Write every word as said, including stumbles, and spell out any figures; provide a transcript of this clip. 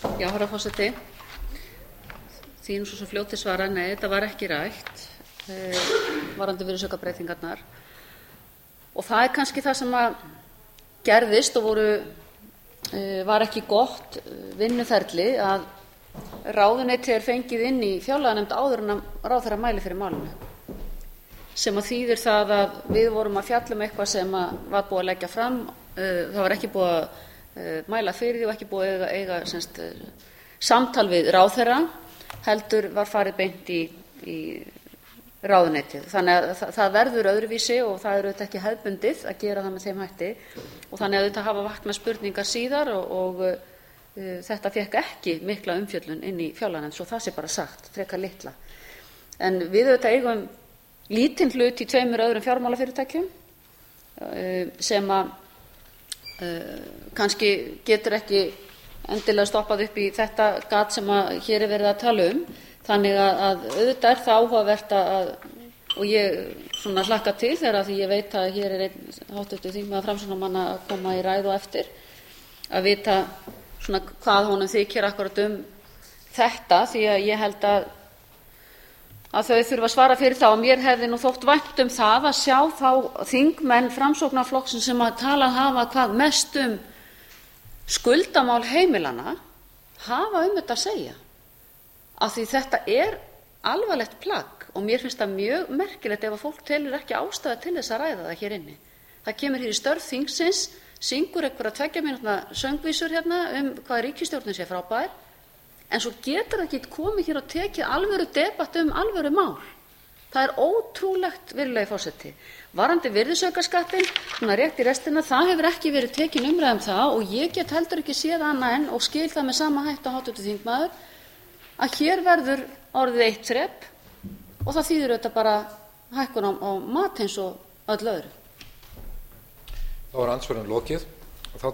Já, herra forseti, því nú svo sem fljótt til svara, nei, þetta var ekki rætt eh, varðandi virðisaukabreytingarnar og það er kannski það sem að gerðist og voru, eh, var ekki gott vinnuferli að ráðuneyti er fengið inn í fjárlaganefnd áður en að ráðherra mæli fyrir málinu, sem að þýðir það að við vorum að fjalla um eitthvað sem að var búið að leggja fram, eh, það var ekki búið að eh, mæla fyrir því og ekki búið að eiga, eiga semst, samtal við ráðherra, heldur var farið beint í, í ráðuneytið. Þannig að það, það verður öðruvísi og það er auðvitað ekki hefðbundið að gera það með þeim hætti og þannig að auðvitað hafa vaknað spurningar síðar og, og uh, þetta fékk ekki mikla umfjöllun inn í fjárlaganefnd, svo það sé bara sagt, frekar litla. En við auðvitað eigum lítinn hlut í tveimur öðrum fjármálafyrirtækjum uh, sem að uh, kannski getur ekki endilega stoppað upp í þetta gat sem að hér er verið að tala um. Þannig að, að auðvitað er það áhugavert að, og ég svona hlakka til þegar að því ég veit að hér er einn háttvirtur þingmaður Framsóknarmanna að koma í ræðu á eftir, að vita svona hvað honum þykir akkúrat um þetta, því að ég held að, að þau þurfa að svara fyrir það og mér hefði nú þótt vænt um það að sjá þá þingmenn Framsóknarflokksins sem að tala hafa hvað mest um skuldamál heimilanna hafa um þetta að segja, af því þetta er alvarlegt plagg og mér finnst það mjög merkilegt ef að fólk telur ekki ástæðu til þess að ræða það hér inni. Það kemur hér í störf þingsins, syngur einhverja tveggja mínútna söngvísur hérna um hvað ríkisstjórnin sé frábær, en svo getur það ekki komið hér og tekið alvöru debatt um alvöru mál. Það er ótrúlegt, virðulegi forseti. Varðandi virðisaukaskattinn, svona rétt í restina, það hefur ekki verið tekin umræða um það og ég get heldur ekki séð annað en og skil það með sama hætti og háttvirtur þingmaður að hér verður orðið eitt þrep og það þýðir auðvitað bara hækkun á, á mat eins og öllu öðru. Þá er andsvörum lokið.